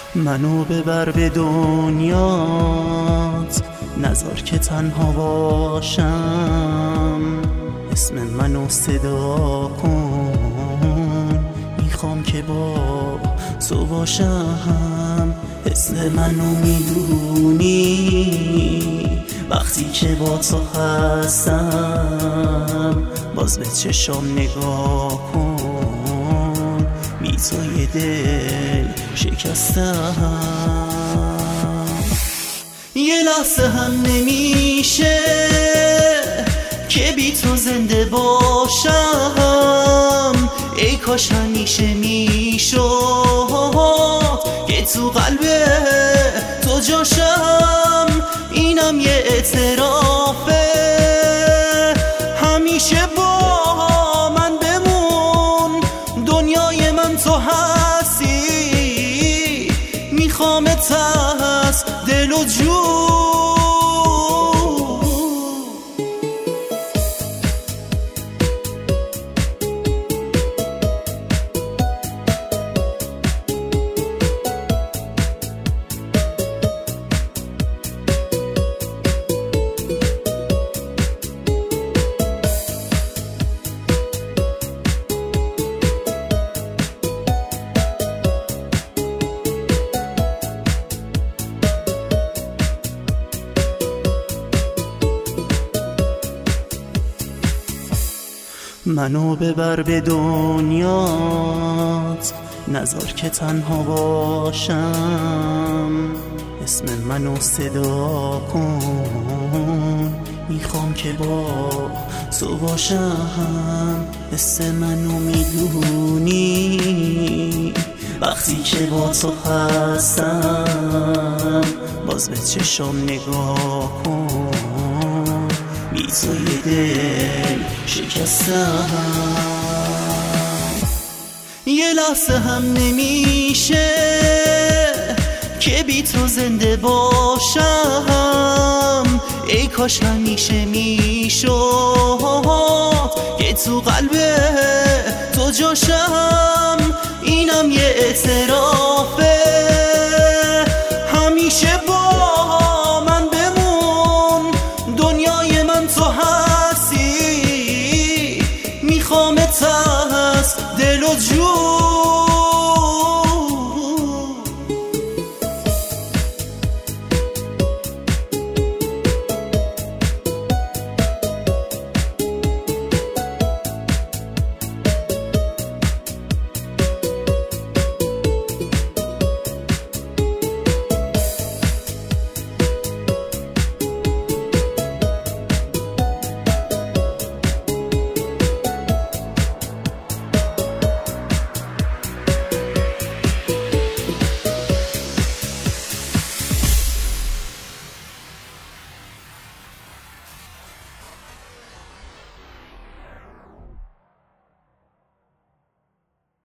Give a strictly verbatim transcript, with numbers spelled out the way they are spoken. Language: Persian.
منو ببر به دنیات، نذار که تنها باشم. اسم منو صدا کن، میخوام که با تو باشم. حس منو میدونی وقتی که با تو هستم. باز به چشام نگاه کن، بی تو یه دل شکستم. یه لحظه هم نمیشه که بی تو زنده باشم. ای کاش همیشه میشد که تو قلب تو جاشم. اینم یه اعترافه، همیشه با من بمون. دنیای من تو هستی، میخوامت از دل و جون. منو ببر به دنیات، نذار که تنها باشم. اسم منو صدا کن، میخوام که با تو باشم. حس منو میدونی وقتی که با تو هستم. باز به چشام نگاه کن، بی تو یه دل شکستم. یه لحظه هم نمیشه که بی تو زنده باشم. ای کاش همیشه میشد که تو قلب تو جاشم. اینم یه اعترافه، همیشه با من بمون. دنیای من تو هستی، میخوامت از دل و جون.